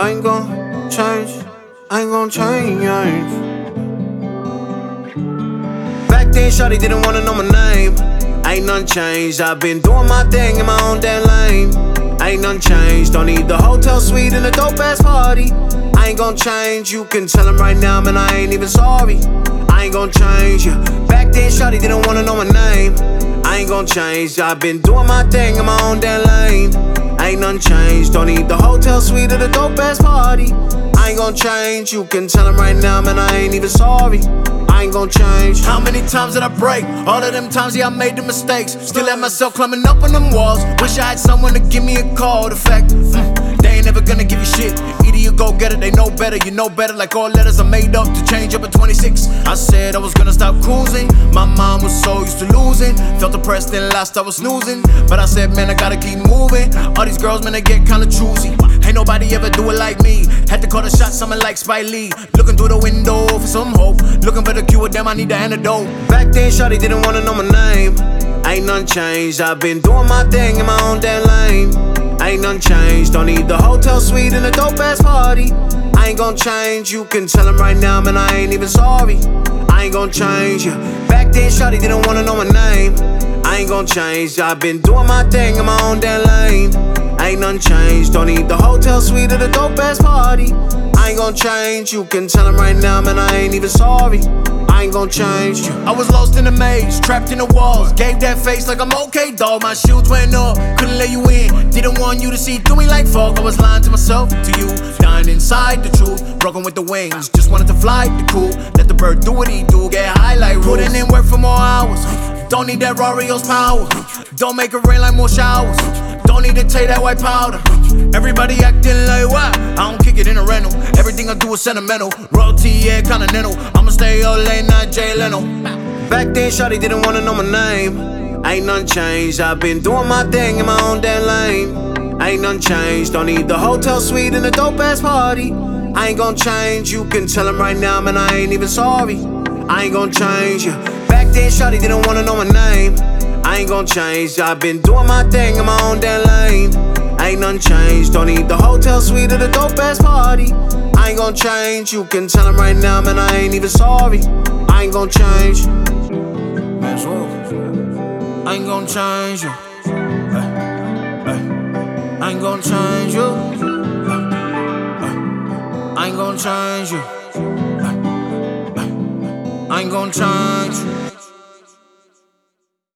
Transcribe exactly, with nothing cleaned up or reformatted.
I ain't gon' change, I ain't gon' change. Back then, shawty didn't wanna know my name. Ain't none changed, I've been doing my thing in my own damn lane. Ain't none changed, don't need the hotel suite and a dope ass party. I ain't gon' change, you can tell him right now, man, I ain't even sorry. I ain't gon' change, yeah. Back then, shawty didn't wanna know my name. I ain't gon' change, I've been doing my thing in my own damn lane. Ain't none changed, don't need the hotel suite or the dope ass party. I ain't gon' change, you can tell him right now, man, I ain't even sorry. I ain't gon' change. How many times did I break? All of them times, yeah, I made the mistakes. Still had myself climbing up on them walls. Wish I had someone to give me a call. The fact, mm, they ain't never gonna give you shit. Either you go get it, they know better, you know better. Like all letters are made up to change up at twenty-six. I said I was gonna stop cruising. My mind was so used to losing. Felt depressed and lost, I was snoozing. But I said, man, I gotta keep moving. All these girls, man, they get kinda choosy. Ain't nobody ever do it like me. Had to call the shot, someone like Spike Lee. Looking through the window for some hope. Looking for the cure, damn, I need the antidote. Back then, shawty didn't wanna know my name. Ain't none changed, I've been doing my thing in my own damn lane. Ain't none changed, don't need the hotel suite and a dope ass party. I ain't gon' change, you can tell him right now, man, I ain't even sorry. I ain't gon' change, yeah. Back then, shawty didn't wanna know my name. I ain't gon' change, I've been doing my thing in my own damn lane. Ain't none changed, don't need the hotel suite or the dope ass party. I ain't gon' change, you can tell him right now, man, I ain't even sorry. I ain't gon' change. I was lost in the maze, trapped in the walls. Gave that face like I'm okay, dog. My shields went up, couldn't let you in. Didn't want you to see through me like fog. I was lying to myself, to you, dying inside the truth. Broken with the wings, just wanted to fly, the cool. Let the bird do what he do, get high like rules. Putting in work for more hours. Don't need that Rario's power. Don't make it rain like more showers. Don't need to take that white powder. Everybody acting like what? I don't kick it in a rental. Everything I do is sentimental. Royalty, yeah, continental. I'ma stay up late night, Jay Leno. Back then, shawty didn't wanna know my name. Ain't none changed, I've been doing my thing in my own damn lane. Ain't none changed, don't need the hotel suite and a dope ass party. I ain't gon' change, you can tell him right now, man, I ain't even sorry. I ain't gon' change, yeah. Back then, shawty didn't wanna know my name. I ain't gon' change, I've been doing my thing in my own damn lane. Ain't none changed, don't need the hotel suite or the dope ass party. I ain't gon' change, you can tell him right now, man, I ain't even sorry. I ain't gon' change. I ain't gon' change you. I ain't gon' change you. I ain't gon' change you. I ain't gon' change you.